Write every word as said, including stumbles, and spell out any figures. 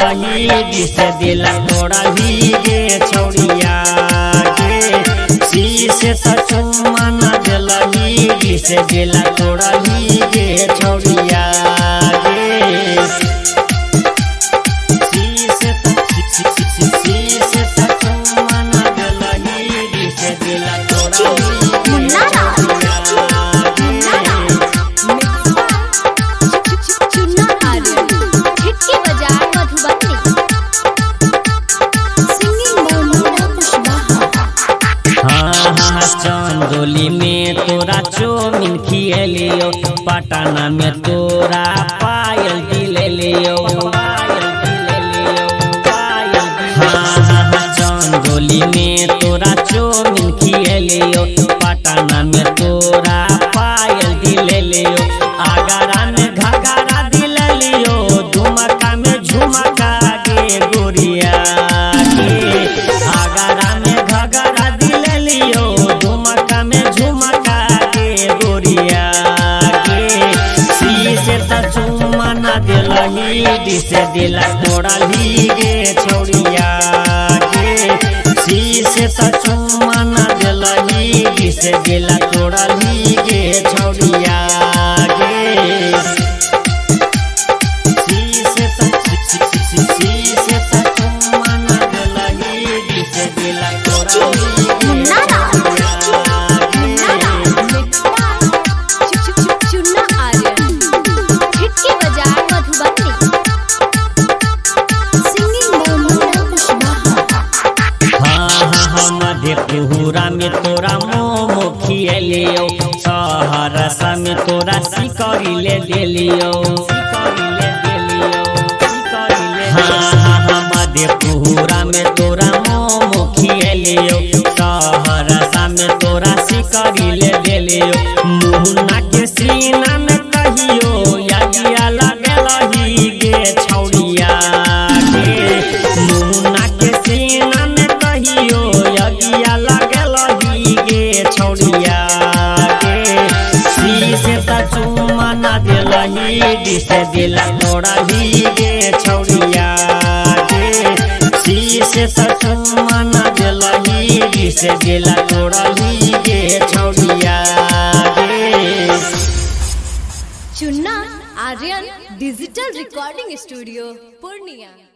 दिलही जिसे दिल तोड़ही गे छौड़िया गे शीशे त चुम्मा न दिलही जिसे दिल तोड़ही गे छौड़िया गे शीशे शीशे त चुम्मा न दिलही जिसे दिल तोड़ही चंदोली में तोरा चौमिन खिलियो पटना में तोरा पायल दिले लियो चंदोली में तोरा चौमिन खिलियो पटना में तोरा पायल दिले लियो आगरा में घाघरा दिले लियो दुमका में झुमका गे गोरिया गे आगरा में घाघरा दिले लियो दुमका में झुमका गे गोरिया गे शीशे त चुम्मा न दिलही दिसे दिल तोड़ही गे छौड़िया गे शीशे त चुम्मा न दिलही दिसे दिल तोड़ही गे छौड़िया गे शीशे त शीशे त चुम्मा न दिलही दिसे दिल तोड़ही मधेपुरा में तोरा मोमो खिलियो सहरसा में तोरा सिकरी ले दिलियो मधेपुरा में तोरा मोमो खिलियो सहरसा में तोरा सिकरी ले दिलियो मुहना के सीना में कहियो यागिया लगलही गे छौड़िया गे मुहना के सीना में कहियो यगिया लगलही गे छौड़िया गे शीशे त चुम्मा न दिलही दिसे दिल तोड़ही गे छौड़िया गे शीशे त चुम्मा न दिलही दिसे दिल तोड़ही गे छौड़िया गे Chunna Aryan digital recording studio Purnia.